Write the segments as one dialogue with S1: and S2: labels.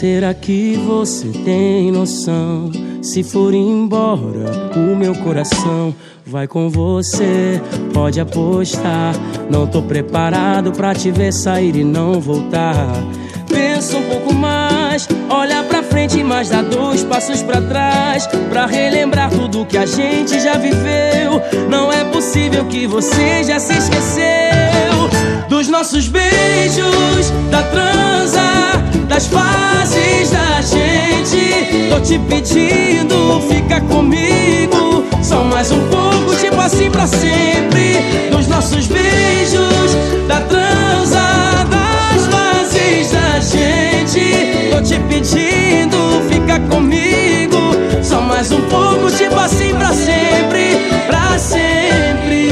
S1: Será que você tem noção? Se for embora, o meu coração vai com você, pode apostar. Não tô preparado pra te ver sair e não voltar. Pensa um pouco mais, olha pra frente, mas dá 2 passos pra trás, pra relembrar tudo que a gente já viveu. Não é possível que você já se esqueceu dos nossos beijos, da transa, das fases da gente. Tô te pedindo, fica comigo só mais um pouco, tipo assim pra sempre. Dos nossos beijos, da transa, das fases da gente. Tô te pedindo, fica comigo só mais um pouco, tipo assim pra sempre, pra sempre.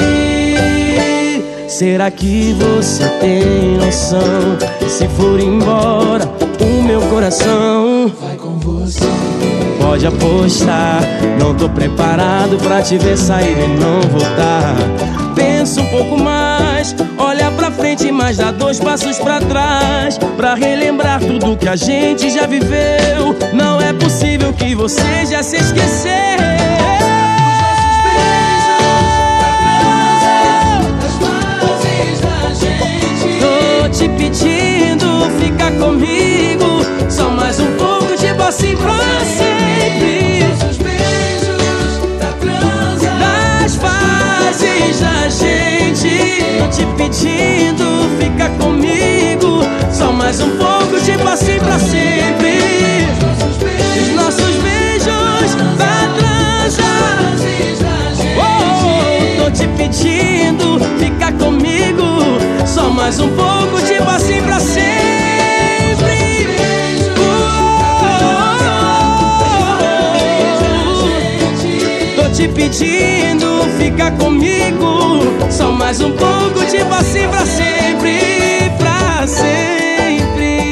S1: Será que você tem noção? Se for embora, o meu coração
S2: vai com você,
S1: pode apostar. Não tô preparado pra te ver sair e não voltar. Pensa um pouco mais, olha pra frente, mas dá 2 passos pra trás, pra relembrar tudo que a gente já viveu. Não é possível que você já se esqueceu. Te pedindo, fica comigo só mais um pouco, tipo assim pra sempre.
S2: nossos beijos, da transa,
S1: Das fases da gente. Tô te pedindo, fica comigo só mais um pouco, tipo assim pra sempre. Os nossos beijos, da transa, oh, tô te pedindo, fica comigo só mais um pouco, tipo assim pra sempre. Tô te pedindo, fica comigo só mais um pouco, tipo assim pra sempre, pra sempre.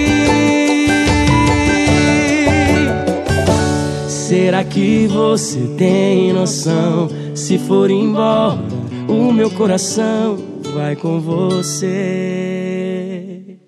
S1: Será que você tem noção? Se for embora, o meu coração vai com você.